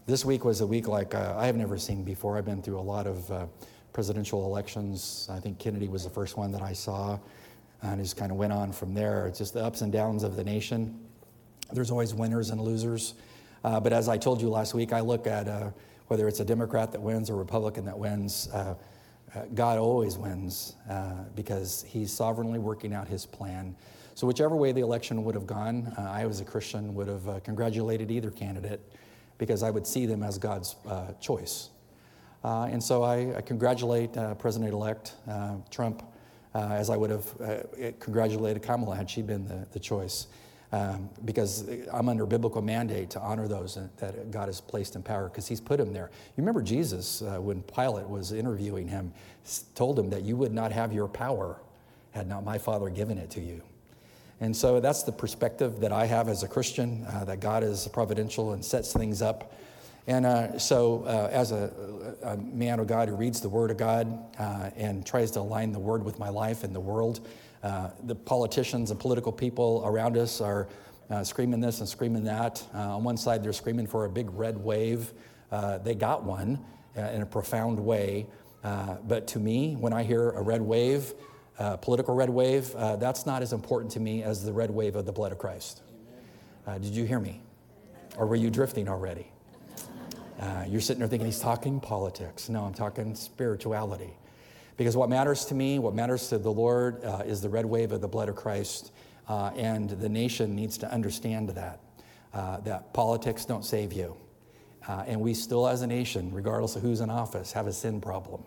This week was a week like I have never seen before. I've been through a lot of presidential elections. I think Kennedy was the first one that I saw, and just kind of went on from there. It's just the ups and downs of the nation. There's always winners and losers. But as I told you last week, I look at whether it's a Democrat that wins or a Republican that wins, God always wins because he's sovereignly working out his plan. So whichever way the election would have gone, I as a Christian would have congratulated either candidate because I would see them as God's choice. And so I congratulate President-elect Trump as I would have congratulated Kamala had she been the choice. Because I'm under biblical mandate to honor those that God has placed in power because he's put him there. You remember Jesus, when Pilate was interviewing him, told him that you would not have your power had not my Father given it to you. And so that's the perspective that I have as a Christian, that God is providential and sets things up. And so as a man of God who reads the Word of God and tries to align the Word with my life and the world, the politicians and political people around us are screaming this and screaming that. On one side, they're screaming for a big red wave. They got one in a profound way. But to me, when I hear a red wave, political red wave, that's not as important to me as the red wave of the blood of Christ. Did you hear me? Or were you drifting already? You're sitting there thinking he's talking politics. No, I'm talking spirituality. Because what matters to me, what matters to the Lord is the red wave of the blood of Christ. And the nation needs to understand that politics don't save you. And we still as a nation, regardless of who's in office, have a sin problem.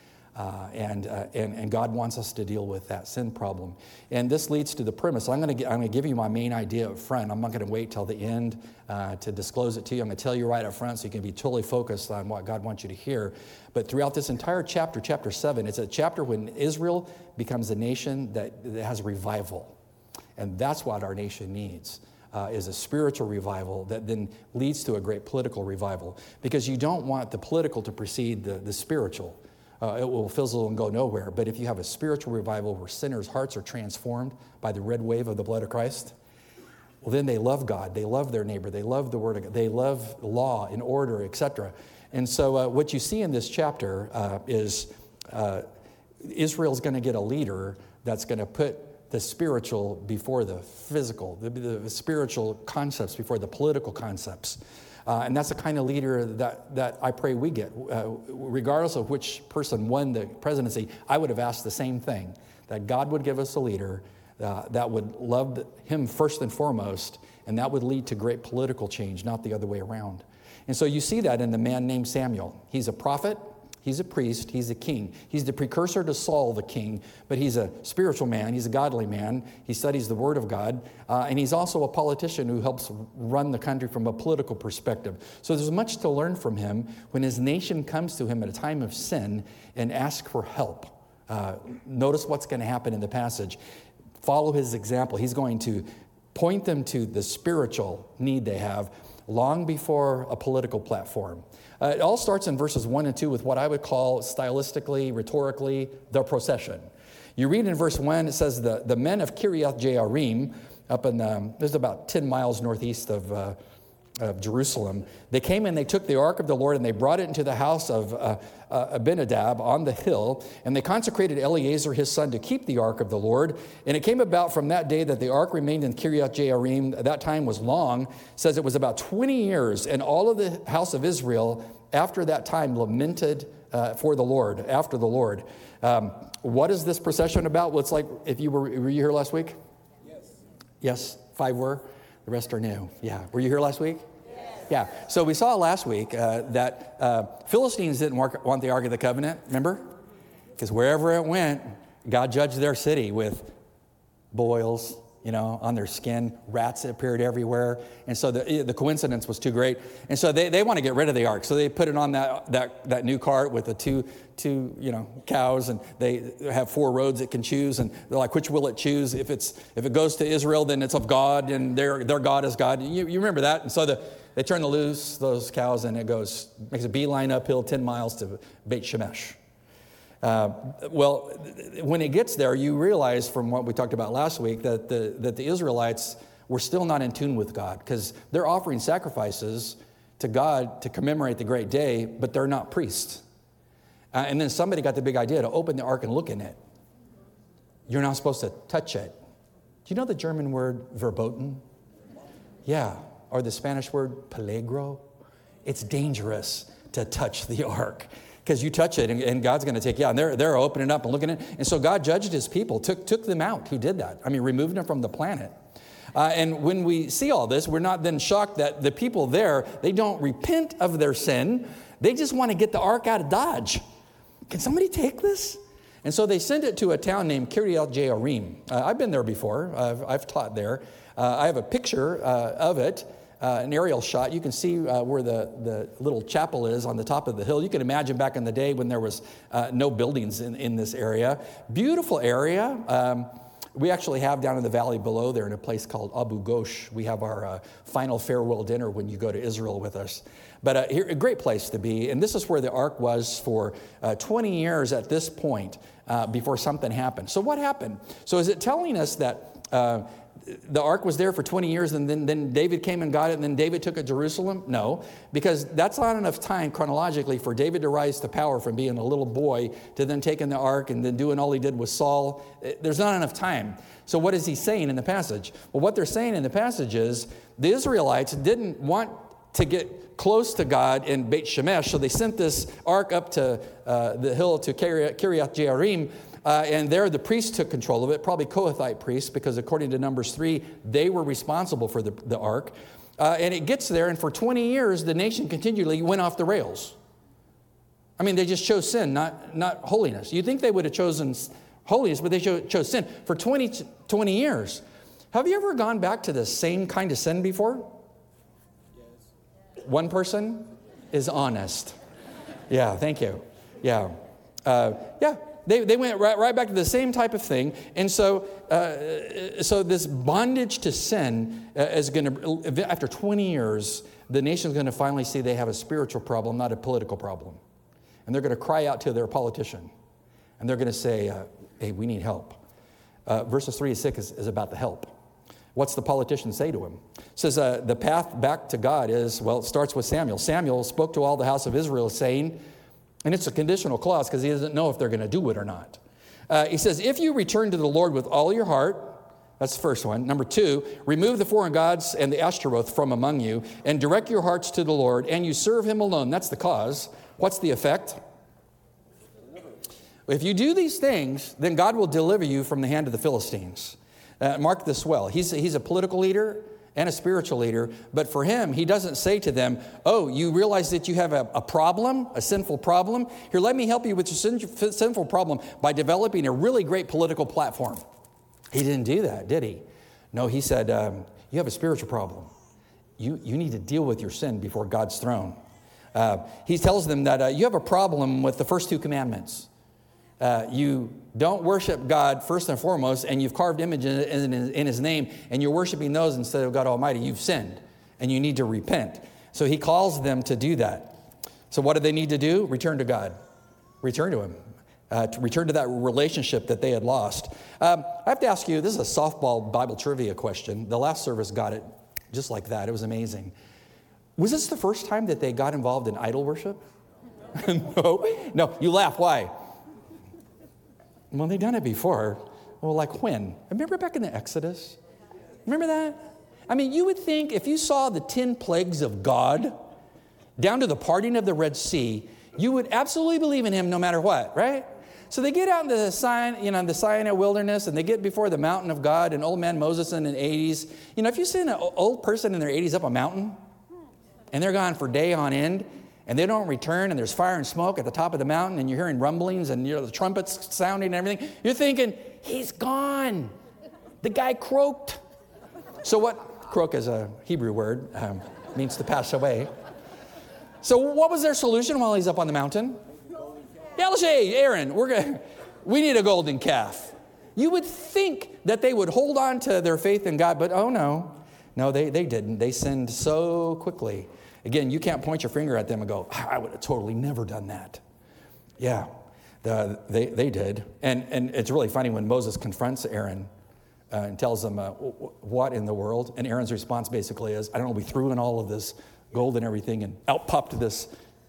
And God wants us to deal with that sin problem. And this leads to the premise. I'm going to give you my main idea up front. I'm not going to wait till the end to disclose it to you. I'm going to tell you right up front so you can be totally focused on what God wants you to hear. But throughout this entire chapter, chapter 7, it's a chapter when Israel becomes a nation that has revival. And that's what our nation needs. Is a spiritual revival that then leads to a great political revival. Because you don't want the political to precede the spiritual. It will fizzle and go nowhere. But if you have a spiritual revival where sinners' hearts are transformed by the red wave of the blood of Christ, well, then they love God. They love their neighbor. They love the Word of God. They love law and order, etc. And so what you see in this chapter is Israel's going to get a leader that's going to put the spiritual before the physical, the spiritual concepts before the political concepts. And that's the kind of leader that I pray we get. Regardless of which person won the presidency, I would have asked the same thing, that God would give us a leader that would love him first and foremost, and that would lead to great political change, not the other way around. And so you see that in the man named Samuel. He's a prophet. He's a priest, he's a king. He's the precursor to Saul, the king, but he's a spiritual man, he's a godly man. He studies the Word of God, and he's also a politician who helps run the country from a political perspective. So there's much to learn from him when his nation comes to him at a time of sin and asks for help. Notice what's going to happen in the passage. Follow his example. He's going to point them to the spiritual need they have long before a political platform. It all starts in verses 1 and 2 with what I would call stylistically, rhetorically, the procession. You read in verse 1, it says, the men of Kiriath Jearim, up in, there's about 10 miles northeast of Jerusalem, they came and they took the ark of the Lord and they brought it into the house of Abinadab on the hill, and they consecrated Eleazar his son to keep the ark of the Lord. And it came about from that day that the ark remained in Kiriath Jearim. That time was long. It says it was about 20 years, and all of the house of Israel after that time lamented for the Lord, after the Lord. What is this procession about? Well, it's like, if you were you here last week? Yes, 5 were. The rest are new. Yeah. Were you here last week? Yes. Yeah. So we saw last week that Philistines didn't want the Ark of the Covenant, remember? Because wherever it went, God judged their city with boils, on their skin. Rats appeared everywhere. And so the coincidence was too great. And so they want to get rid of the ark. So they put it on that new cart with the two cows, and they have 4 roads it can choose. And they're like, which will it choose? If it goes to Israel, then it's of God, and their God is God. You remember that? And so they turn loose those cows, and it makes a beeline uphill 10 miles to Beit Shemesh. Well, when it gets there, you realize from what we talked about last week that the Israelites were still not in tune with God, because they're offering sacrifices to God to commemorate the great day, but they're not priests. And then somebody got the big idea to open the ark and look in it. You're not supposed to touch it. Do you know the German word verboten? Yeah. Or the Spanish word peligro? It's dangerous to touch the ark because you touch it and God's going to take you out. And they're opening up and looking at it. And so God judged his people, took them out who did that. I mean, removed them from the planet. And when we see all this, we're not then shocked that the people there, they don't repent of their sin. They just want to get the ark out of Dodge. Can somebody take this? And so they send it to a town named Kiryat Jearim. I've been there before. I've taught there. I have a picture of it, an aerial shot. You can see where the little chapel is on the top of the hill. You can imagine back in the day when there was no buildings in this area. Beautiful area. We actually have down in the valley below there in a place called Abu Ghosh. We have our final farewell dinner when you go to Israel with us. But here, a great place to be. And this is where the ark was for 20 years at this point before something happened. So what happened? So is it telling us that the ark was there for 20 years and then David came and got it and then David took it to Jerusalem? No, because that's not enough time chronologically for David to rise to power from being a little boy to then taking the ark and then doing all he did with Saul. There's not enough time. So what is he saying in the passage? Well, what they're saying in the passage is the Israelites didn't want to get close to God in Beit Shemesh, so they sent this ark up to the hill to Kiryat Jearim. And there the priests took control of it, probably Kohathite priests, because according to Numbers 3, they were responsible for the ark. And it gets there, and for 20 years, the nation continually went off the rails. I mean, they just chose sin, not holiness. You'd think they would have chosen holiness, but they chose sin for 20 years. Have you ever gone back to the same kind of sin before? Yes. One person is honest. Yeah, thank you. Yeah. They went right back to the same type of thing. And so this bondage to sin is going to, after 20 years, the nation's going to finally see they have a spiritual problem, not a political problem. And they're going to cry out to their politician. And they're going to say, hey, we need help. Verses 3 to 6 is about the help. What's the politician say to him? It says the path back to God is, well, it starts with Samuel. Samuel spoke to all the house of Israel saying, and it's a conditional clause because he doesn't know if they're going to do it or not. He says, if you return to the Lord with all your heart, that's the first one. Number 2, remove the foreign gods and the Ashtaroth from among you and direct your hearts to the Lord and you serve him alone. That's the cause. What's the effect? If you do these things, then God will deliver you from the hand of the Philistines. Mark this well. He's a political leader and a spiritual leader, but for him, he doesn't say to them, oh, you realize that you have a problem, a sinful problem? Here, let me help you with your sinful problem by developing a really great political platform. He didn't do that, did he? No, he said, you have a spiritual problem. You need to deal with your sin before God's throne. He tells them that you have a problem with the first 2 commandments. You don't worship God first and foremost, and you've carved images in his name, and you're worshiping those instead of God Almighty. You've sinned, and you need to repent. So he calls them to do that. So what do they need to do? Return to God. Return to him. To return to that relationship that they had lost. I have to ask you, this is a softball Bible trivia question. The last service got it just like that. It was amazing. Was this the first time that they got involved in idol worship? No, you laugh. Why? Well, they've done it before. Well, like when? Remember back in the Exodus? Remember that? I mean, you would think if you saw the 10 plagues of God down to the parting of the Red Sea, you would absolutely believe in him no matter what, right? So they get out into the Sinai wilderness, and they get before the mountain of God, and old man Moses in his 80s. You know, if you see an old person in their 80s up a mountain, and they're gone for day on end, and they don't return, and there's fire and smoke at the top of the mountain, and you're hearing rumblings, and the trumpets sounding and everything, you're thinking, he's gone. The guy croaked. So what? Croak is a Hebrew word, means to pass away. So what was their solution while he's up on the mountain? Yeah, let's say, Aaron, we need a golden calf. You would think that they would hold on to their faith in God, but oh no. No, they didn't. They sinned so quickly. Again, you can't point your finger at them and go, I would have totally never done that. Yeah, they did. And it's really funny when Moses confronts Aaron and tells him, what in the world? And Aaron's response basically is, I don't know, we threw in all of this gold and everything, and out popped this.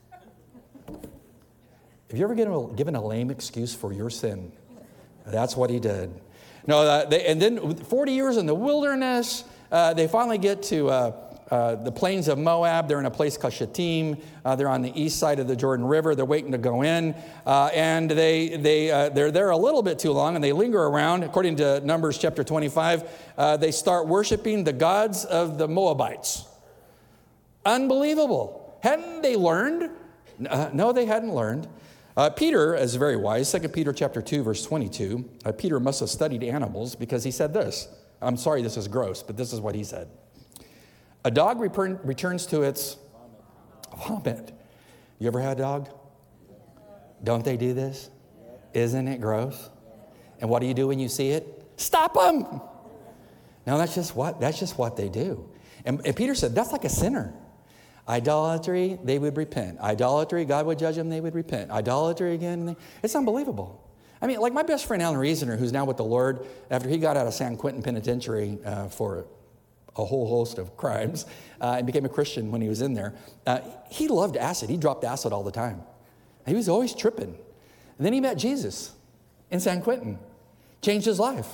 Have you ever given a lame excuse for your sin? That's what he did. No, and then 40 years in the wilderness, they finally get to the plains of Moab. They're in a place called Shittim. They're on the east side of the Jordan River. They're waiting to go in. And they're there a little bit too long, and they linger around. According to Numbers chapter 25, they start worshiping the gods of the Moabites. Unbelievable. Hadn't they learned? No, they hadn't learned. Peter is very wise. 2 Peter chapter 2, verse 22. Peter must have studied animals because he said this. I'm sorry, this is gross, but this is what he said. A dog returns to its vomit. You ever had a dog? Don't they do this? Isn't it gross? And what do you do when you see it? Stop them. No, that's just what they do. And Peter said, that's like a sinner. Idolatry, they would repent. Idolatry, God would judge them, they would repent. Idolatry again, it's unbelievable. I mean, like my best friend Alan Reasoner, who's now with the Lord, after he got out of San Quentin Penitentiary for a whole host of crimes, and became a Christian when he was in there. He loved acid. He dropped acid all the time. He was always tripping. And then he met Jesus in San Quentin. Changed his life.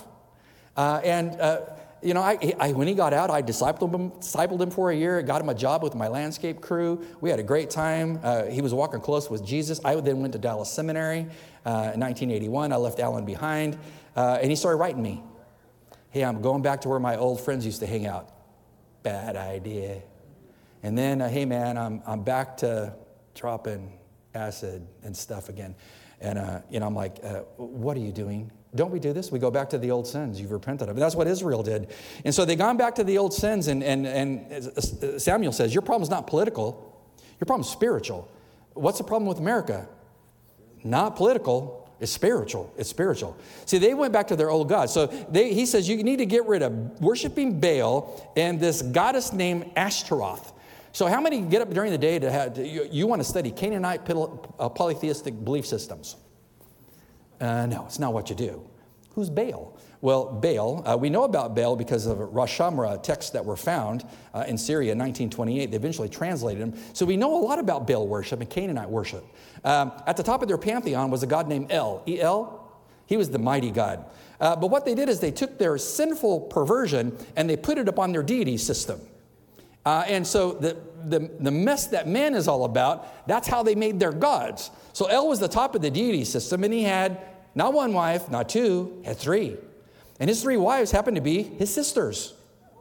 You know, when he got out, I discipled him for a year, got him a job with my landscape crew. We had a great time. He was walking close with Jesus. I then went to Dallas Seminary in 1981. I left Alan behind, and he started writing me. Hey, I'm going back to where my old friends used to hang out. Bad idea. And then, hey man, I'm back to dropping acid and stuff again. And you know, I'm like, what are you doing? Don't we do this? We go back to the old sins you've repented of. And that's what Israel did. And so they gone back to the old sins, and Samuel says, your problem's not political. Your problem's spiritual. What's the problem with America? Not political. It's spiritual. It's spiritual. See, they went back to their old gods. So he says you need to get rid of worshiping Baal and this goddess named Ashtaroth. So how many get up during the day you want to study Canaanite polytheistic belief systems? No, it's not what you do. Who's Baal? Well, Baal, we know about Baal because of Rosh Hashanah texts that were found in Syria in 1928. They eventually translated them. So we know a lot about Baal worship and Canaanite worship. At the top of their pantheon was a god named El. E-L? He was the mighty god. But what they did is they took their sinful perversion and they put it upon their deity system. And so the mess that man is all about, that's how they made their gods. So El was the top of the deity system, and he had not one wife, not two, had three. And his three wives happened to be his sisters.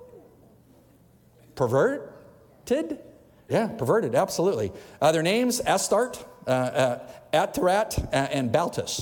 Perverted? Yeah, perverted, absolutely. Their names, Astarte, Atarat, and Baltus.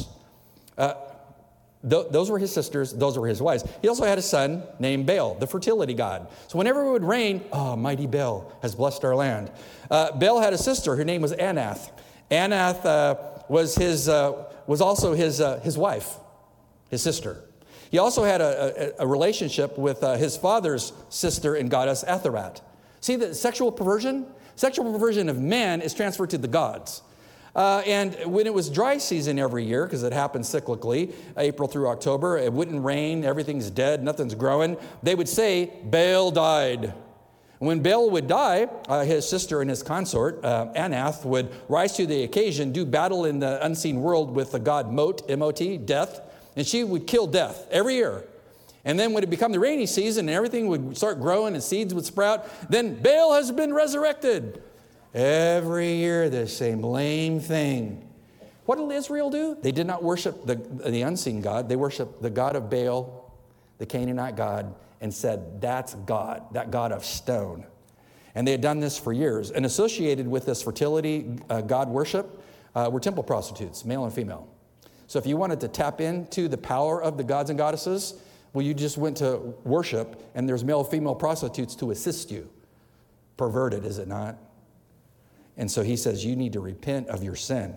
Those were his sisters. Those were his wives. He also had a son named Baal, the fertility god. So whenever it would rain, mighty Baal has blessed our land. Baal had a sister. Her name was Anath. Anath was also his wife, his sister. He also had a relationship with his father's sister and goddess Atharat. See the sexual perversion? Sexual perversion of man is transferred to the gods. And when it was dry season every year, because it happened cyclically, April through October, it wouldn't rain, everything's dead, nothing's growing, they would say, Baal died. When Baal would die, his sister and his consort, Anath, would rise to the occasion, do battle in the unseen world with the god Mot, M-O-T, death, and she would kill death every year. And then when it became the rainy season and everything would start growing and seeds would sprout, then Baal has been resurrected. Every year, the same lame thing. What did Israel do? They did not worship the unseen God. They worshiped the god of Baal, the Canaanite god, and said, that's God, that god of stone. And they had done this for years. And associated with this fertility god worship were temple prostitutes, male and female. So if you wanted to tap into the power of the gods and goddesses, well, you just went to worship, and there's male-female prostitutes to assist you. Perverted, is it not? And so he says, you need to repent of your sin.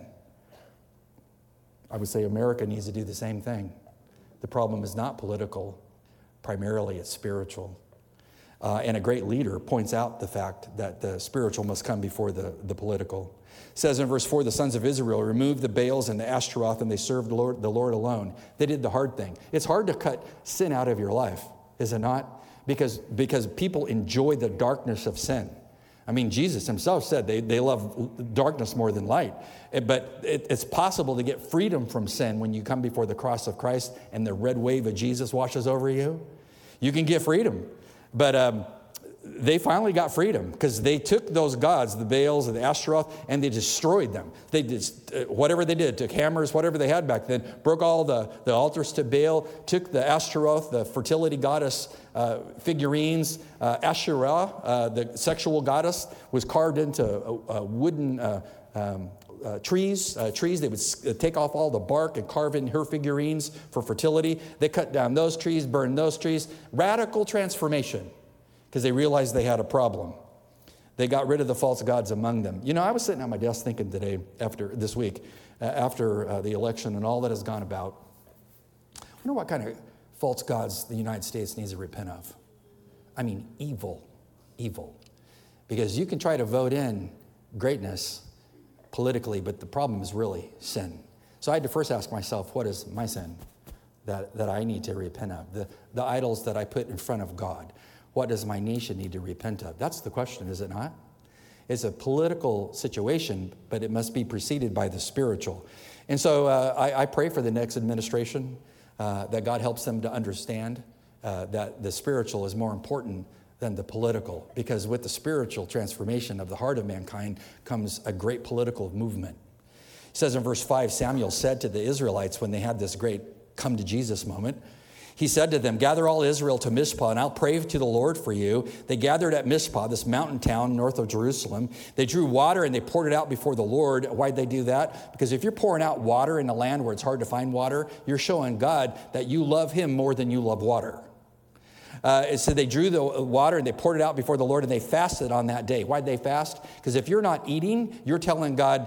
I would say America needs to do the same thing. The problem is not political. Primarily, it's spiritual. And a great leader points out the fact that the spiritual must come before the political. It says in verse 4, the sons of Israel removed the Baals and the Ashtaroth, and they served the Lord alone. They did the hard thing. It's hard to cut sin out of your life, is it not? Because people enjoy the darkness of sin. I mean, Jesus himself said they love darkness more than light. But it's possible to get freedom from sin when you come before the cross of Christ and the red wave of Jesus washes over you. You can get freedom. But they finally got freedom because they took those gods, the Baals and the Ashtaroth, and they destroyed them. They just, whatever they did, took hammers, whatever they had back then, broke all the altars to Baal, took the Ashtaroth, the fertility goddess figurines. Asherah, the sexual goddess, was carved into wooden trees. They would take off all the bark and carve in her figurines for fertility. They cut down those trees, burned those trees. Radical transformation. Because they realized they had a problem. They got rid of the false gods among them. You know, I was sitting at my desk thinking today, after the election and all that has gone about, I wonder what kind of false gods the United States needs to repent of. I mean, evil. Because you can try to vote in greatness politically, but the problem is really sin. So I had to first ask myself, what is my sin that I need to repent of? The idols that I put in front of God. What does my nation need to repent of? That's the question, is it not? It's a political situation, but it must be preceded by the spiritual. And so I pray for the next administration that God helps them to understand that the spiritual is more important than the political, because with the spiritual transformation of the heart of mankind comes a great political movement. It says in verse 5, Samuel said to the Israelites when they had this great come to Jesus moment, he said to them, gather all Israel to Mizpah, and I'll pray to the Lord for you. They gathered at Mizpah, this mountain town north of Jerusalem. They drew water and they poured it out before the Lord. Why'd they do that? Because if you're pouring out water in a land where it's hard to find water, you're showing God that you love him more than you love water. So they drew the water and they poured it out before the Lord, and they fasted on that day. Why'd they fast? Because if you're not eating, you're telling God,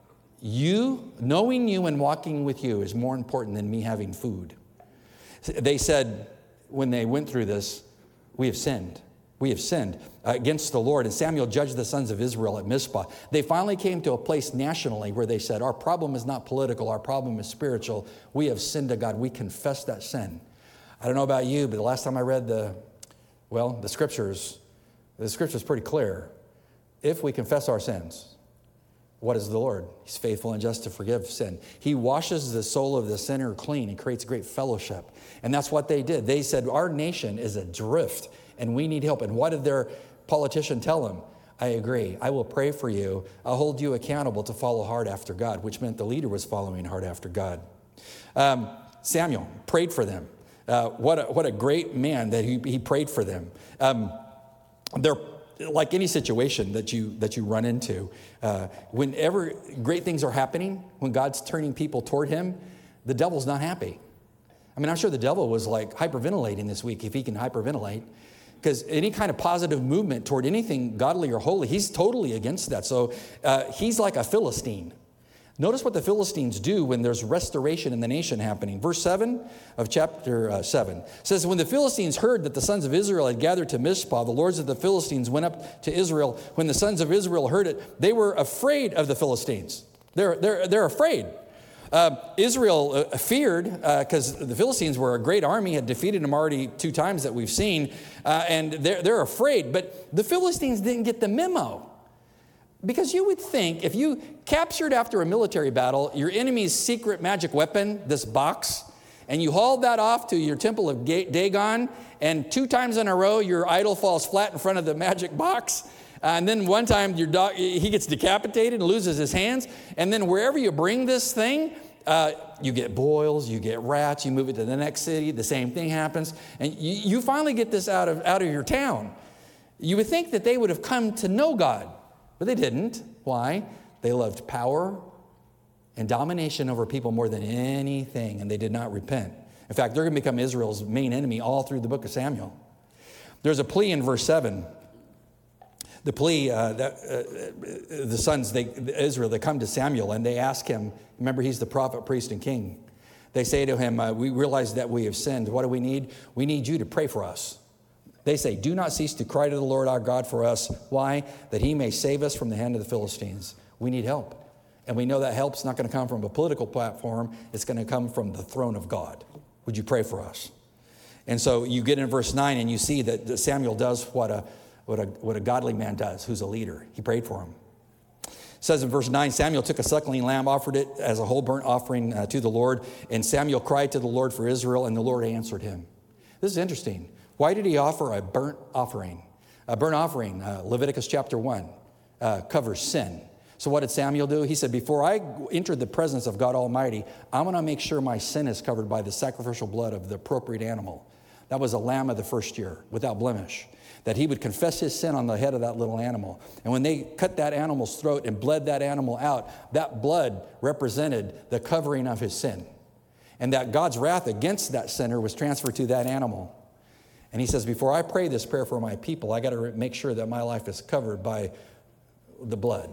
knowing you and walking with you is more important than me having food. They said, when they went through this, we have sinned. We have sinned against the Lord. And Samuel judged the sons of Israel at Mizpah. They finally came to a place nationally where they said, our problem is not political, our problem is spiritual. We have sinned to God. We confess that sin. I don't know about you, but the last time I read the scriptures is pretty clear. If we confess our sins, what is the Lord? He's faithful and just to forgive sin. He washes the soul of the sinner clean and creates great fellowship. And that's what they did. They said, our nation is adrift and we need help. And what did their politician tell them? I agree. I will pray for you. I'll hold you accountable to follow hard after God, which meant the leader was following hard after God. Samuel prayed for them. What a great man that he prayed for them. They're like any situation that you run into, whenever great things are happening, when God's turning people toward him, the devil's not happy. I mean, I'm sure the devil was like hyperventilating this week, if he can hyperventilate, because any kind of positive movement toward anything godly or holy, he's totally against that. So he's like a Philistine. Notice what the Philistines do when there's restoration in the nation happening. Verse 7 of chapter 7 says, when the Philistines heard that the sons of Israel had gathered to Mizpah, the lords of the Philistines went up to Israel. When the sons of Israel heard it, they were afraid of the Philistines. They're afraid. Israel feared because the Philistines were a great army, had defeated them already 2 times that we've seen, and they're afraid. But the Philistines didn't get the memo. Because you would think if you captured after a military battle your enemy's secret magic weapon, this box, and you hauled that off to your temple of Dagon, and 2 times in a row your idol falls flat in front of the magic box, and then one time he gets decapitated and loses his hands, and then wherever you bring this thing, you get boils, you get rats, you move it to the next city, the same thing happens, and you finally get this out of your town. You would think that they would have come to know God. But they didn't. Why? They loved power and domination over people more than anything, and they did not repent. In fact, they're going to become Israel's main enemy all through the book of Samuel. There's a plea in verse 7. The plea the sons Israel, they come to Samuel and they ask him, remember he's the prophet, priest, and king. They say to him, we realize that we have sinned. What do we need? We need you to pray for us. They say, do not cease to cry to the Lord our God for us. Why? That he may save us from the hand of the Philistines. We need help. And we know that help's not going to come from a political platform. It's going to come from the throne of God. Would you pray for us? And so you get in verse 9 and you see that Samuel does what what a godly man does, who's a leader. He prayed for him. It says in verse 9, Samuel took a suckling lamb, offered it as a whole burnt offering to the Lord, and Samuel cried to the Lord for Israel, and the Lord answered him. This is interesting. Why did he offer a burnt offering? A burnt offering, Leviticus chapter 1, covers sin. So what did Samuel do? He said, before I enter the presence of God Almighty, I'm going to make sure my sin is covered by the sacrificial blood of the appropriate animal. That was a lamb of the first year, without blemish. That he would confess his sin on the head of that little animal. And when they cut that animal's throat and bled that animal out, that blood represented the covering of his sin. And that God's wrath against that sinner was transferred to that animal. And he says, before I pray this prayer for my people, I got to make sure that my life is covered by the blood.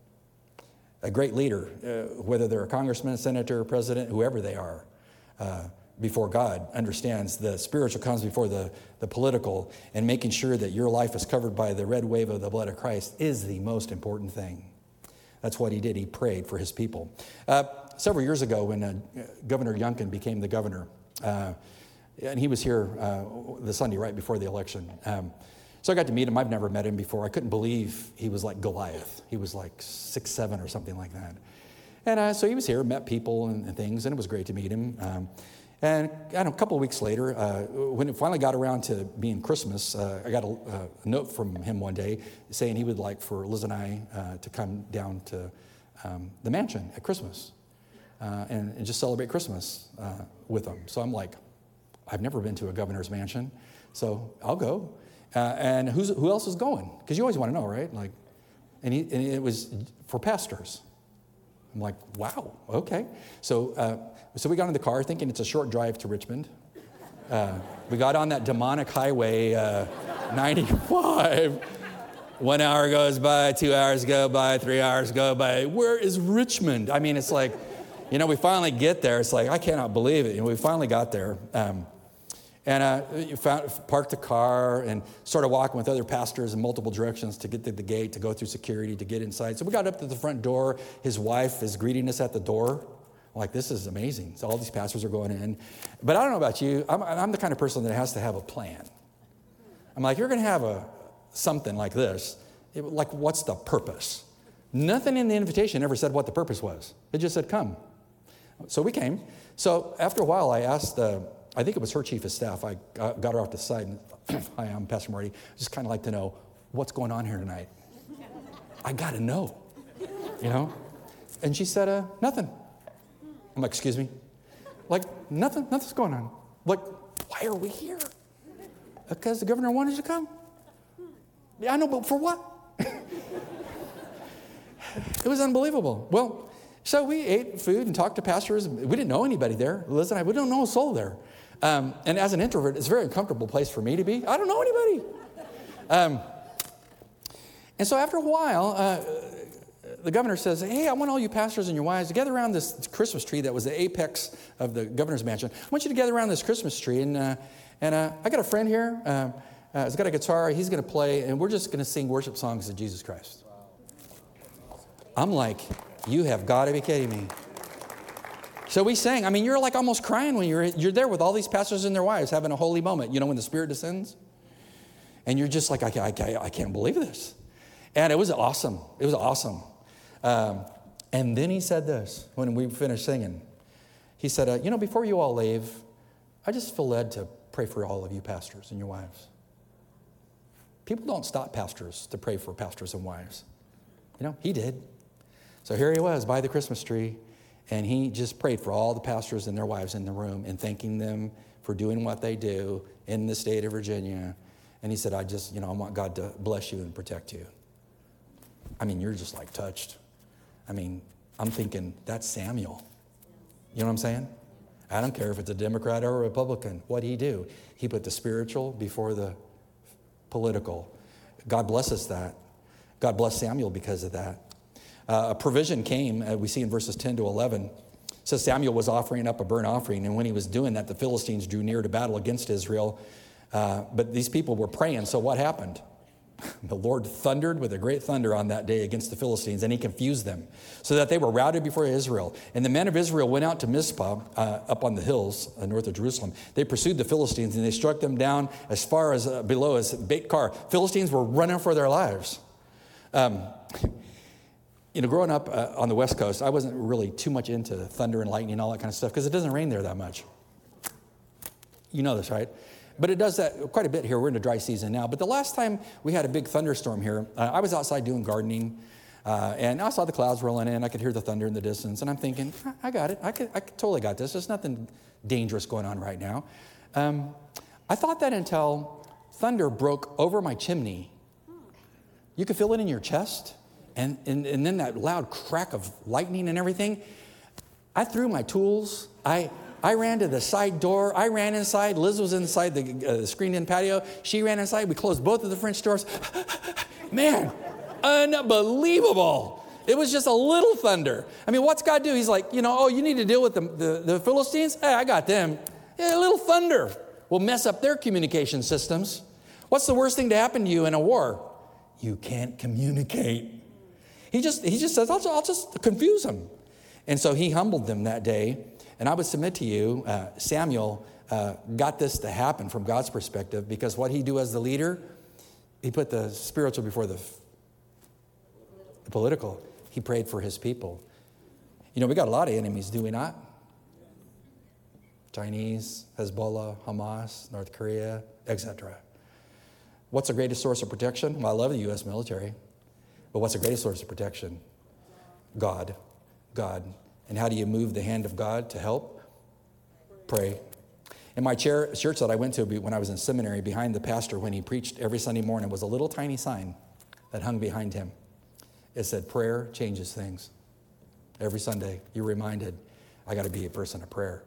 A great leader, whether they're a congressman, senator, president, whoever they are, before God, understands the spiritual comes before the political, and making sure that your life is covered by the red wave of the blood of Christ is the most important thing. That's what he did. He prayed for his people. Several years ago, when Governor Youngkin became the governor, and he was here the Sunday right before the election. So I got to meet him. I've never met him before. I couldn't believe he was like Goliath. He was like 6'7" or something like that. And so he was here, met people and things, and it was great to meet him. And a couple of weeks later, when it finally got around to being Christmas, I got a note from him one day saying he would like for Liz and I to come down to the mansion at Christmas and just celebrate Christmas with him. So I'm like, I've never been to a governor's mansion, so I'll go. And who else is going? Because you always want to know, right? Like, and it was for pastors. I'm like, wow, okay. So we got in the car thinking it's a short drive to Richmond. We got on that demonic highway, 95. 1 hour goes by, 2 hours go by, 3 hours go by. Where is Richmond? I mean, it's like, we finally get there. It's like, I cannot believe it. We finally got there. Parked the car and started walking with other pastors in multiple directions to get to the gate, to go through security, to get inside. So we got up to the front door. His wife is greeting us at the door. I'm like, this is amazing. So all these pastors are going in. But I don't know about you. I'm the kind of person that has to have a plan. I'm like, you're going to have something like this. Like, what's the purpose? Nothing in the invitation ever said what the purpose was. It just said, come. So we came. So after a while, I asked I think it was her chief of staff. I got her off the side and, hi, I'm Pastor Marty. Just kind of like to know what's going on here tonight. I got to know, And she said, nothing. I'm like, excuse me? Like, nothing's going on. Like, why are we here? Because the governor wanted you to come. Yeah, I know, but for what? It was unbelievable. Well, so we ate food and talked to pastors. We didn't know anybody there. Liz and I, we don't know a soul there. And as an introvert, it's a very uncomfortable place for me to be. I don't know anybody. And so after a while, the governor says, hey, I want all you pastors and your wives to gather around this Christmas tree that was the apex of the governor's mansion. I want you to gather around this Christmas tree. And I got a friend here. He's got a guitar. He's going to play. And we're just going to sing worship songs of Jesus Christ. I'm like, you have got to be kidding me. So we sang. I mean, you're like almost crying when you're there with all these pastors and their wives having a holy moment, when the Spirit descends. And you're just like, I can't believe this. And it was awesome. It was awesome. And then he said this when we finished singing. He said, before you all leave, I just feel led to pray for all of you pastors and your wives. People don't stop pastors to pray for pastors and wives. He did. So here he was by the Christmas tree, and he just prayed for all the pastors and their wives in the room and thanking them for doing what they do in the state of Virginia. And he said, I want God to bless you and protect you. I mean, you're just like touched. I mean, I'm thinking, that's Samuel. You know what I'm saying? I don't care if it's a Democrat or a Republican. What'd he do? He put the spiritual before the political. God blesses that. God blessed Samuel because of that. A provision came, we see in verses 10 to 11. It says Samuel was offering up a burnt offering, and when he was doing that, the Philistines drew near to battle against Israel. But these people were praying, so what happened? The Lord thundered with a great thunder on that day against the Philistines, and he confused them, so that they were routed before Israel. And the men of Israel went out to Mizpah, up on the hills north of Jerusalem. They pursued the Philistines, and they struck them down as far as below as Beit Kar. Philistines were running for their lives. Growing up on the West Coast, I wasn't really too much into thunder and lightning and all that kind of stuff because it doesn't rain there that much. You know this, right? But it does that quite a bit here. We're in a dry season now. But the last time we had a big thunderstorm here, I was outside doing gardening, and I saw the clouds rolling in. I could hear the thunder in the distance, and I'm thinking, I got it. I totally got this. There's nothing dangerous going on right now. I thought that until thunder broke over my chimney. You could feel it in your chest, and then that loud crack of lightning and everything. I threw my tools. I ran to the side door. I ran inside. Liz was inside the screened-in patio. She ran inside. We closed both of the French doors. Man, unbelievable. It was just a little thunder. I mean, what's God do? He's like, you need to deal with the Philistines? Hey, I got them. Yeah, a little thunder will mess up their communication systems. What's the worst thing to happen to you in a war? You can't communicate. He just says, I'll just confuse them. And so he humbled them that day. And I would submit to you, Samuel got this to happen from God's perspective because what he do as the leader, he put the spiritual before the political. He prayed for his people. We got a lot of enemies, do we not? Chinese, Hezbollah, Hamas, North Korea, etc. What's the greatest source of protection? Well, I love the U.S. military. But what's the greatest source of protection? God. God. And how do you move the hand of God to help? Pray. In my church that I went to when I was in seminary, behind the pastor when he preached every Sunday morning was a little tiny sign that hung behind him. It said, prayer changes things. Every Sunday, you're reminded, I got to be a person of prayer.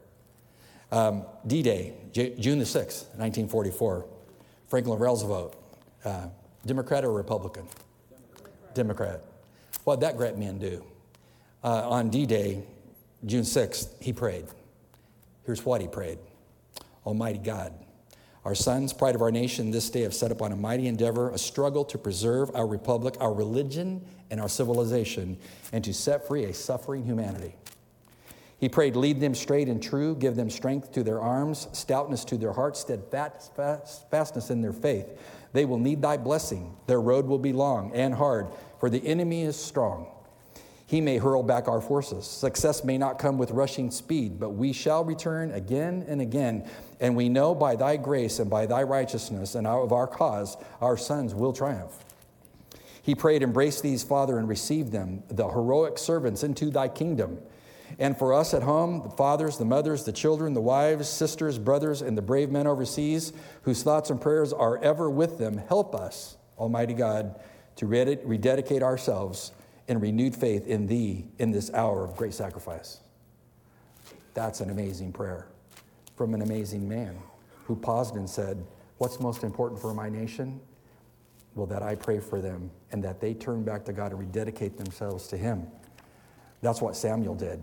D-Day, June the 6th, 1944. Franklin Roosevelt, Democrat or Republican? Democrat. What did that great man do? On D-Day, June 6th, he prayed. Here's what he prayed. Almighty God, our sons, pride of our nation, this day have set upon a mighty endeavor, a struggle to preserve our republic, our religion, and our civilization, and to set free a suffering humanity. He prayed, lead them straight and true, give them strength to their arms, stoutness to their hearts, steadfastness in their faith. They will need thy blessing. Their road will be long and hard, for the enemy is strong. He may hurl back our forces. Success may not come with rushing speed, but we shall return again and again. And we know by thy grace and by thy righteousness and out of our cause, our sons will triumph. He prayed, embrace these, Father, and receive them, the heroic servants, into thy kingdom. And for us at home, the fathers, the mothers, the children, the wives, sisters, brothers, and the brave men overseas, whose thoughts and prayers are ever with them, help us, Almighty God, to rededicate ourselves in renewed faith in thee in this hour of great sacrifice. That's an amazing prayer from an amazing man who paused and said, what's most important for my nation? Well, that I pray for them and that they turn back to God and rededicate themselves to him. That's what Samuel did.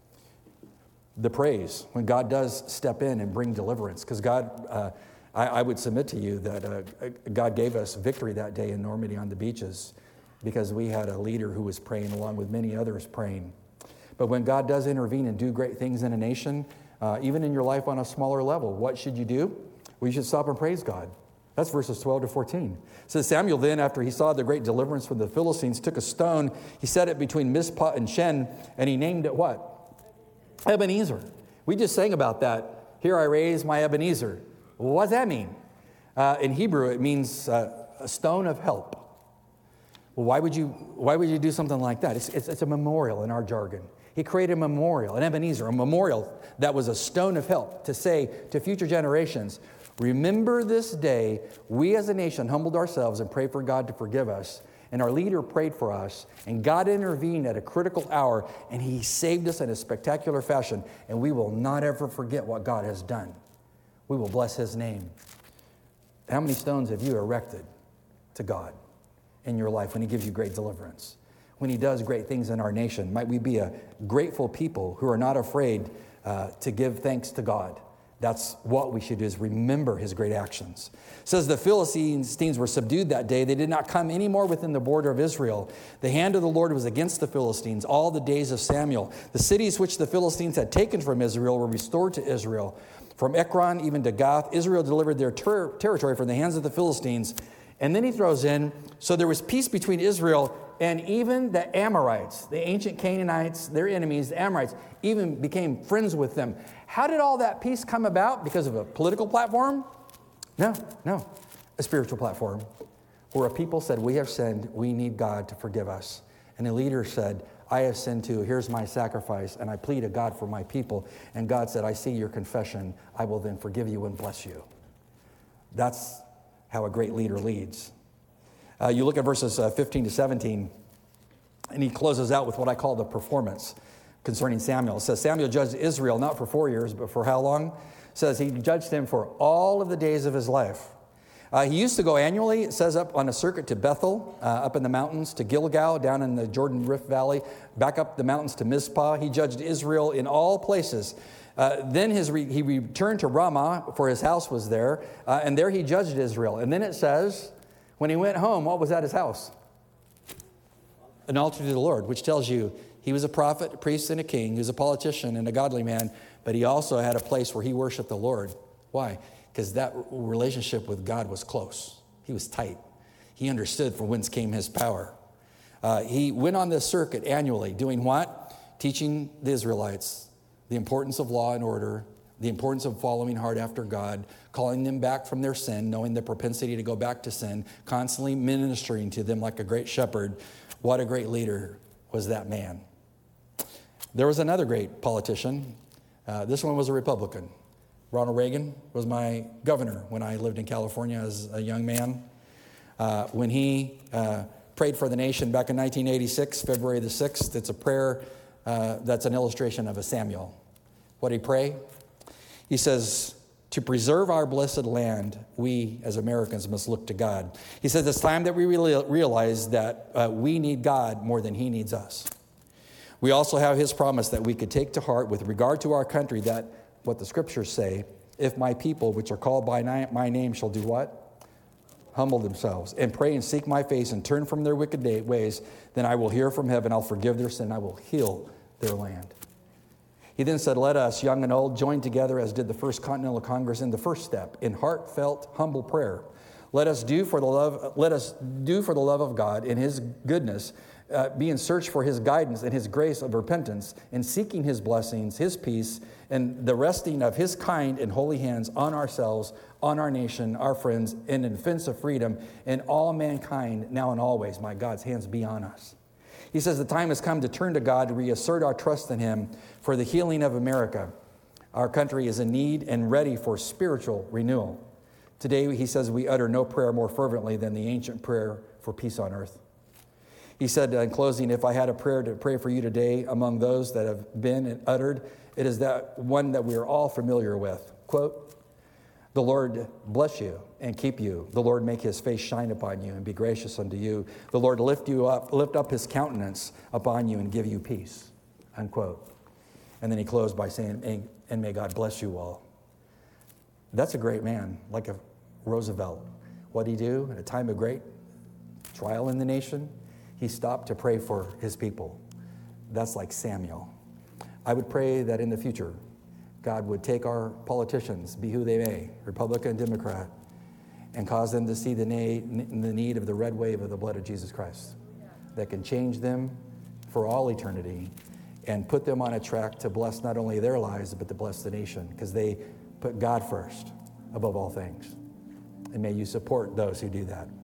The praise, when God does step in and bring deliverance, because God, I would submit to you that God gave us victory that day in Normandy on the beaches because we had a leader who was praying along with many others praying. But when God does intervene and do great things in a nation, even in your life on a smaller level, what should you do? Well, you should stop and praise God. That's verses 12 to 14. It says, Samuel then, after he saw the great deliverance from the Philistines, took a stone, he set it between Mizpah and Shen, and he named it what? Ebenezer. We just sang about that. Here I raise my Ebenezer. Well, what does that mean? In Hebrew, it means a stone of help. Well, why would you do something like that? It's a memorial in our jargon. He created a memorial, an Ebenezer, a memorial that was a stone of help to say to future generations, remember this day, we as a nation humbled ourselves and prayed for God to forgive us. And our leader prayed for us, and God intervened at a critical hour, and he saved us in a spectacular fashion. And we will not ever forget what God has done. We will bless his name. How many stones have you erected to God in your life when he gives you great deliverance? When he does great things in our nation, might we be a grateful people who are not afraid to give thanks to God That's what we should do, is remember his great actions. It says the Philistines were subdued that day. They did not come any more within the border of Israel. The hand of the Lord was against the Philistines all the days of Samuel. The cities which the Philistines had taken from Israel were restored to Israel. From Ekron even to Gath, Israel delivered their territory from the hands of the Philistines. And then he throws in, so there was peace between Israel and even the Amorites, the ancient Canaanites, their enemies, the Amorites, even became friends with them. How did all that peace come about? Because of a political platform? No. A spiritual platform where a people said, we have sinned, we need God to forgive us. And a leader said, I have sinned too, here's my sacrifice, and I plead to God for my people. And God said, I see your confession, I will then forgive you and bless you. That's how a great leader leads. You look at verses 15 to 17, and he closes out with what I call the performance concerning Samuel. It says, Samuel judged Israel not for 4 years, but for how long? It says he judged him for all of the days of his life. He used to go annually, it says, up on a circuit to Bethel, up in the mountains, to Gilgal, down in the Jordan Rift Valley, back up the mountains to Mizpah. He judged Israel in all places. Then he returned to Ramah, for his house was there, and there he judged Israel. And then it says, when he went home, what was at his house? An altar to the Lord, which tells you he was a prophet, a priest, and a king. He was a politician and a godly man, but he also had a place where he worshiped the Lord. Why? Because that relationship with God was close. He was tight. He understood from whence came his power. He went on this circuit annually, doing what? Teaching the Israelites the importance of law and order, the importance of following hard after God, calling them back from their sin, knowing the propensity to go back to sin, constantly ministering to them like a great shepherd. What a great leader was that man. There was another great politician. This one was a Republican. Ronald Reagan was my governor when I lived in California as a young man. When he prayed for the nation back in 1986, February the 6th, it's a prayer that's an illustration of a Samuel. What did he pray? He says, to preserve our blessed land, we as Americans must look to God. He says it's time that we realize that we need God more than he needs us. We also have his promise that we could take to heart with regard to our country, that what the scriptures say, if my people, which are called by my name, shall do what? Humble themselves and pray and seek my face and turn from their wicked ways, then I will hear from heaven, I'll forgive their sin, I will heal their land. He then said, let us, young and old, join together as did the First Continental Congress in the first step, in heartfelt, humble prayer. Let us do for the love of God in his goodness, be in search for his guidance and his grace of repentance, in seeking his blessings, his peace, and the resting of his kind and holy hands on ourselves, on our nation, our friends, and in defense of freedom, and all mankind, now and always. My God's hands be on us. He says the time has come to turn to God, to reassert our trust in him for the healing of America. Our country is in need and ready for spiritual renewal. Today, he says, we utter no prayer more fervently than the ancient prayer for peace on earth. He said in closing, if I had a prayer to pray for you today among those that have been and uttered, it is that one that we are all familiar with. Quote, the Lord bless you and keep you. The Lord make his face shine upon you and be gracious unto you. The Lord lift up his countenance upon you and give you peace. Unquote. And then he closed by saying, and may God bless you all. That's a great man, like a Roosevelt. What did he do at a time of great trial in the nation? He stopped to pray for his people. That's like Samuel. I would pray that in the future, God would take our politicians, be who they may, Republican, Democrat, and cause them to see the need of the red wave of the blood of Jesus Christ that can change them for all eternity and put them on a track to bless not only their lives, but to bless the nation, because they put God first above all things. And may you support those who do that.